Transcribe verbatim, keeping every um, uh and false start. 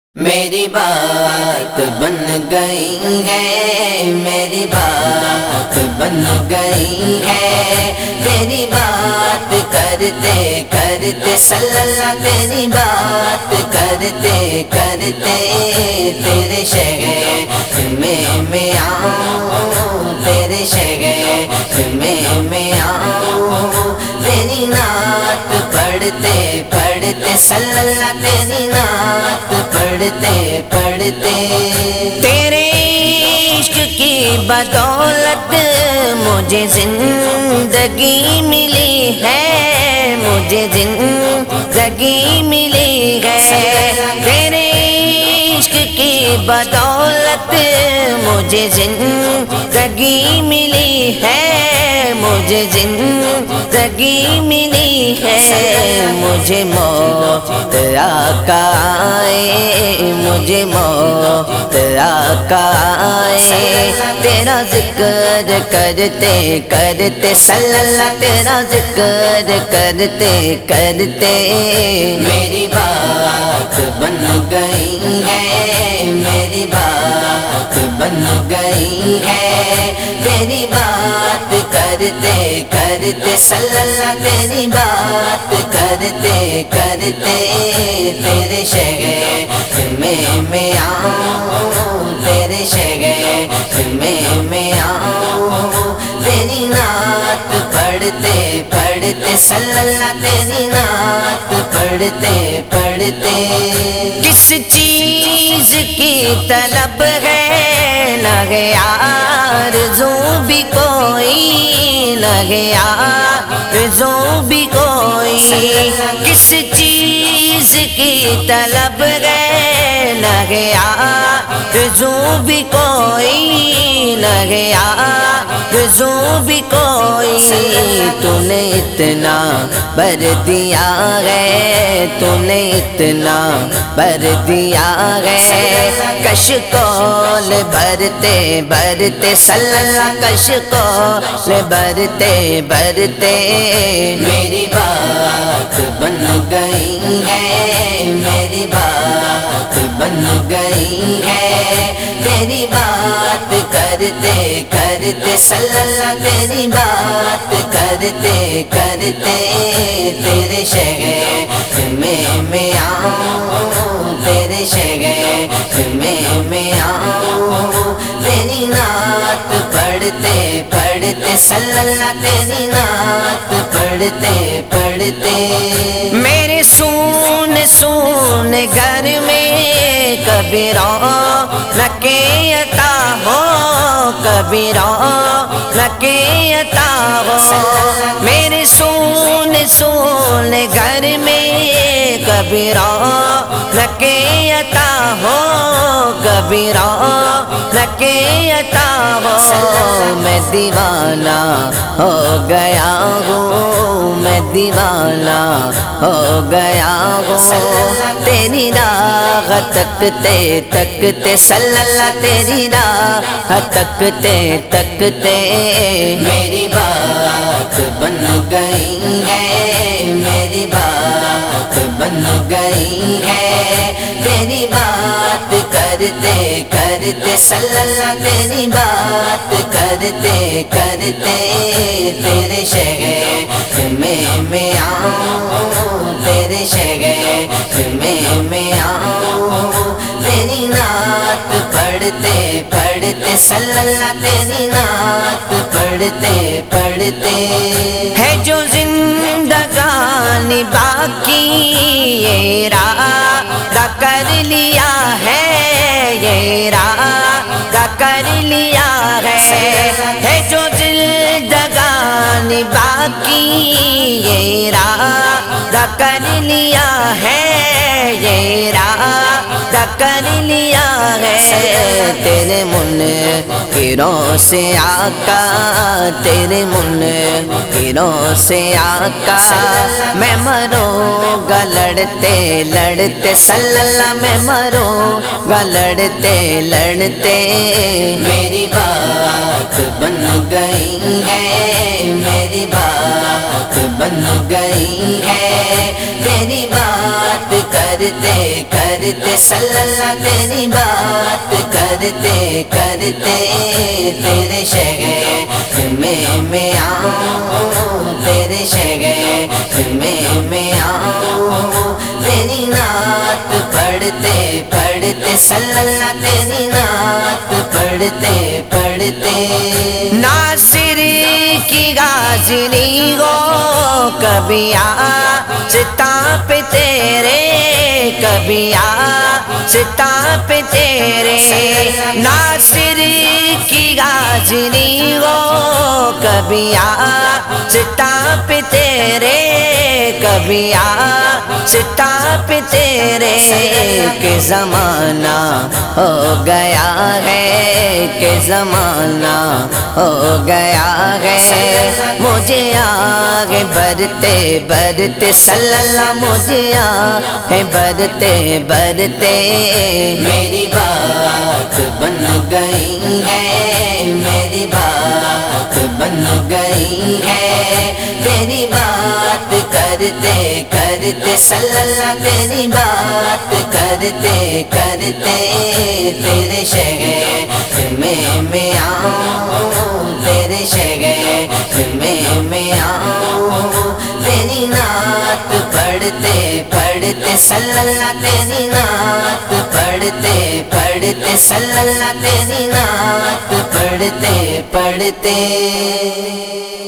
میری بات بن گئی ہے، میری بات بن گئی ہے، تیری بات کرتے کرتے صلی اللہ، تیری بات کرتے کرتے تیرے شہر میں میں آؤں، تیرے شہر میں میں آؤں، تیری نعت پڑھتے پڑھتے صلی اللہ، تیری نعت پڑھتے پڑھتے تیرے عشق کی بدولت مجھے زندگی ملی ہے، مجھے زندگی ملی ہے، تیرے عشق کی بدولت مجھے زندگی ملی ہے، مجھے زندگی ملی ہے، مجھے موت آقا آئے، مجھے موت آقا آئے، تیرا ذکر کرتے کرتے صلی اللہ، تیرا ذکر کرتے کرتے میری بات بن گئی ہے، میری بات بن گئی ہے، تیری بات کرتے کرتے صلی اللہ، تیری بات کرتے کرتے تیرے شہر میں میں آؤں، تیرے شہر میں میں آؤں، تیری نعت پڑھتے پڑھتے صلی اللہ، تیری نعت پڑھتے پڑھتے کس چیز کی طلب ہے، نہ ہے آرزو بھی کوئی، نہ ہے آرزو بھی کوئی، کس چیز کی طلب ہے، نہ ہے آرزو بھی کوئی، نہ ہے آرزو بھی کوئی، تو نے اتنا بر دیا ہے، تو نے اتنا بر دیا ہے، کش کول بھرتے بھرتے صلی اللہ، کش کول بھرتے بھرتے میری بات بن گئی ہے، میری بات بن گئی ہے، تیری بات کرتے کرتے صلی اللہ، تیری بات کرتے کرتے تیرے شہر میں میں آؤں، تیرے شہر میں میں آؤں، تیری نعت پڑھتے پڑھتے صلی اللہ، تیری نعت پڑھتے پڑھتے میرے سون سون گھر میں کبھی رونق عطا ہو، کبھی رونق عطا ہو، میرے سون سون گھر میں کبھی رونق عطا ہو، کبھی رونق عطا ہو، میں دیوانہ ہو گیا ہوں، میں دیوانہ ہو گیا ہوں، تیری راہ تکتے تکتے صلی اللہ، تیری راہ تکتے تکتے میری بات بن گئی ہے، میری بات بن گئی ہے، تیری بات کرتے کرتے صلی اللہ، تیری بات کرتے کرتے تیرے شہر میں میں آؤں، تیرے شہر میں میں آؤں، تیری نعت پڑھتے پڑھتے صلی اللہ، تیری نعت پڑھتے پڑھتے ہے جو زندگانی باقی یہ ارادہ کر لیا ہے، یہ ارادہ کر لیا ہے، ہے جو زندگانی باقی یہ ارادہ کر لیا ہے، یہ ارادہ کر لیا ہے، تیرے منکروں سے آقا، تیرے منکروں سے آقا میں مروں گا لڑتے لڑتے صلی اللہ، میں مروں گا لڑتے لڑتے میری بات بن گئی ہے، میری بات بن گئی ہے، تیری بات کرتے کرتے صلی اللہ تیری بات کرتے کرتے تیرے شہر میں میں آؤں تیرے شہر میں میں آؤں تیری نعت پڑھتے پڑھتے صلی اللہ تیری نعت پڑھتے پڑھتے ناصر کی غازلی ہو کبھی آستا پہ تیرے کبھی آستا پہ تیرے ناصر کی غازلی ہو کبھی آستا پہ تیرے کبھی آستا پہ تیرے کہ زمانہ ہو گیا ہے کہ زمانہ ہو گیا ہے مجھے آگے بڑھتے بڑھتے صلی اللہ مجھے آگے بڑھتے بڑھتے میری بات بن گئی ہے میری بات بن گئی ہے تیری بات کرتے کرتے صلی اللہ تیری بات کرتے کرتے تیرے شہر میں میں آؤں تیرے شہر میں میں آؤں تیری نعت پڑھتے پڑھتے صلی اللہ تیری نعت پڑھتے پڑھتے صلی اللہ تیری نعت پڑھتے پڑھتے